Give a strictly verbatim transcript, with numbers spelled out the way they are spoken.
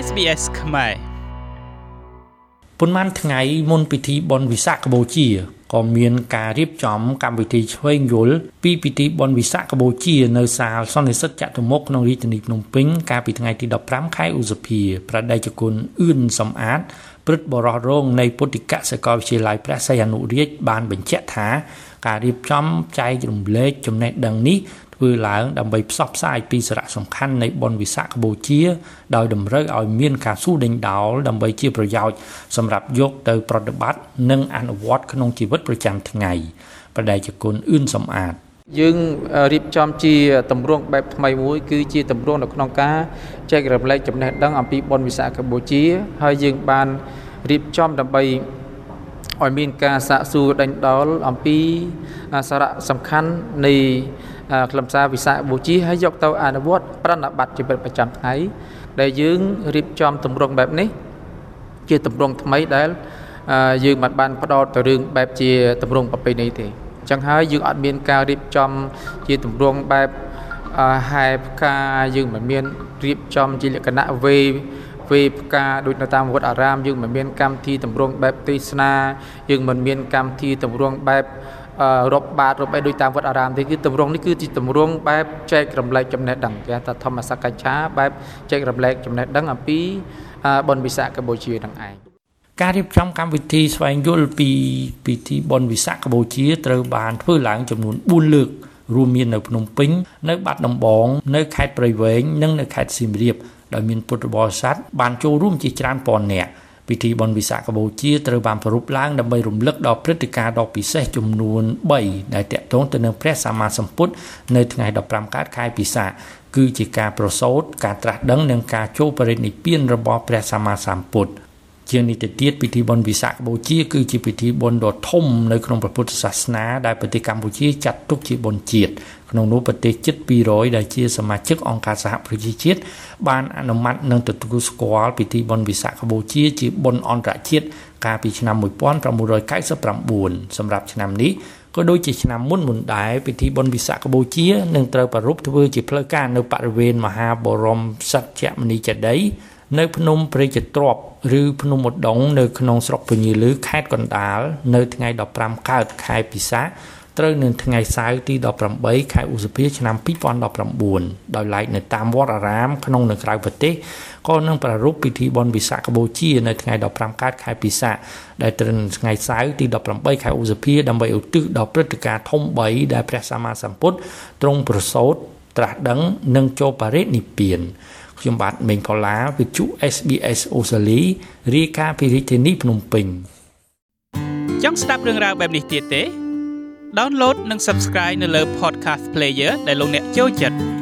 เอส บี เอส ខ្មែរប៉ុន្មានថ្ងៃមុនពិធីបុណ្យវិសាខបូជាក៏មានការរៀបចំកម្មវិធីឆ្វេងយល់ពីពិធីបុណ្យវិសាខបូជានៅសាលសន្និសីទចតុមុខក្នុងរាជធានីភ្នំពេញកាលពីថ្ងៃទីដប់ប្រាំខែឧសភាព្រះតេជគុណអឿនសំអាតព្រឹទ្ធបរិះរងនៃពុទ្ធិកសាកលវិទ្យាល័យព្រះសីហនុរាជបានបញ្ជាក់ថាការរៀបចំចែករំលែកចំណេះដឹងនេះធ្វើឡើងដើម្បីផ្សព្វផ្សាយពីសារៈសំខាន់នៃបុណ្យវិសាខបូជាដោយតម្រូវឲ្យមានការសួរដេញដោលដើម្បីជាប្រយោជន៍សម្រាប់យកទៅប្រតិបត្តិនិងអនុវត្តក្នុងជីវិតប្រចាំថ្ងៃព្រះតេជគុណអឿនសំអាតយើងរៀបចំជាទម្រង់បែបថ្មីមួយគឺជាទម្រង់នៅក្នុងការចែករំលែកចំណេះដឹងអំពីបុណ្យវិសាខបូជាហើយយើងបានរៀបចំដើម្បីឲ្យមានការសាកសួរដេញដោលអំពីសារៈសំខាន់នៃខ្លឹមសារវិសាខបូជាហើយយកទៅអនុវត្តប្រតិបត្តិជីវិតប្រចាំថ្ងៃដែលយើងរៀបចំទម្រង់បែបនេះជាទម្រង់ថ្មីដែលយើងមិនបានផ្ដោតទៅរឿងបែបជាទម្រង់ប្រពៃណីទេអញ្ចឹងហើយយើងអត់មានការរៀបចំជាទម្រង់បែបហែផ្កាយើងមិនមានរៀបចំជាលក្ខណៈវេវេផ្កាដូចនៅតាមវត្តអារាមយើងមិនមានកម្មវិធីទម្រង់បែបទេសនាយើងមិនមានកម្មវិធីទម្រង់បែបរាប់បាតរាប់អីដូចតាមវត្តអារាមទេគឺទម្រង់នេះគឺជាទម្រង់បែបចែករំលែកចំណេះដឹងគេថាធម្មសកច្ឆាបែបចែករំលែកចំណេះដឹងអំពីបុណ្យវិសាខបូជានឹងឯងការរៀបចំកម្មវិធីស្វែងយល់ពីពិធីបុណ្យវិសាខបូជាត្រូវបានធ្វើឡើងចំនួនបួនលើករួមមាននៅភ្នំពេញនៅបាត់ដំបងនៅខេត្តព្រៃវែងនិងនៅខេត្តសៀមរាបដោយមានពុទ្ធបរិស័ទបានចូលរួមជាច្រើនពាន់នាក់ពិធីបុណ្យវិសាខបូជាត្រូវបានប្រារព្ធឡើងដើម្បីរំលឹកដល់ព្រឹត្តិការណ៍ដ៏ពិសេសចំនួនបីដែលទាក់ទងទៅនឹងព្រះសម្មាសម្ពុទ្ធនៅថ្ងៃដប់ប្រាំកើតខែពិសាខគឺជាការប្រសូតការត្រាស់ដឹងនិងការចូលបរិនិព្វានរបស់ព្រះសម្មាសម្ពុទ្ធជាងនេះទៅទៀតពិធីបុណ្យវិសាខបូជាគឺជាពិធីបុណ្យដ៏ធំនៅក្នុងព្រះពុទ្ធសាសនាដែលប្រទេសកម្ពុជាចាត់ទុកជាបុណ្យជាតិក្នុងនោះប្រទេសជិតពីររយដែលជាសមាជិកអង្គការសហប្រជាជាតិបានអនុម័តនិងទទួលស្គាល់ពិធីបុណ្យវិសាខបូជាជាបុណ្យអន្តរជាតិកាលពីឆ្នាំmột nghìn chín trăm chín mươi chínសម្រាប់ឆ្នាំនេះក៏ដូចជាឆ្នាំមុនមុនដែរពិធីបុណ្យវិសាខបូជានឹងត្រូវប្រារព្ធធ្វើជាផ្លូវការនៅបរិវេណមហាបរមសច្ចមុនីចេតិយនៅភ្នំព្រៃចទ្របឬភ្នំឧដុង្គនៅក្នុងស្រុកពញាឮខេត្តកណ្ដាលនៅថ្ងៃដប់ប្រាំកើតខែពិសាខត្រូវនៅថ្ងៃសៅរ៍ទីដប់ប្រាំបីខែឧសភាឆ្នាំពីរពាន់ដប់ប្រាំបួនដោយឡែកនៅតាមវត្តអារាមក្នុងនិងក្រៅប្រទេសក៏នឹងប្រារព្ធពិធីបុណ្យវិសាខបូជានៅថ្ងៃដប់ប្រាំកើតខែពិសាខដែលត្រូវនៅថ្ងៃសៅរ៍ទីដប់ប្រាំបីខែឧសភាដើម្បីឧទ្ទិសដល់ព្រឹត្តិការណ៍ធំបីដែលព្រះសម្មាសម្ពុទ្ធទ្រង់ប្រសូតត្រាស់ដឹងនិងចូលបរិនិព្វានខ្ញុំបាទមេងផល្លាវិទ្យុ เอส บี เอส អូស្ត្រាលីរាយការណ៍ពីរាជធានីភ្នំពេញចង់ស្ដាប់រឿងរ៉ាវបែបនេះទៀតទេ Download និង Subscribe នៅលើ Podcast Player ដែលលោកអ្នកចូលចិត្ត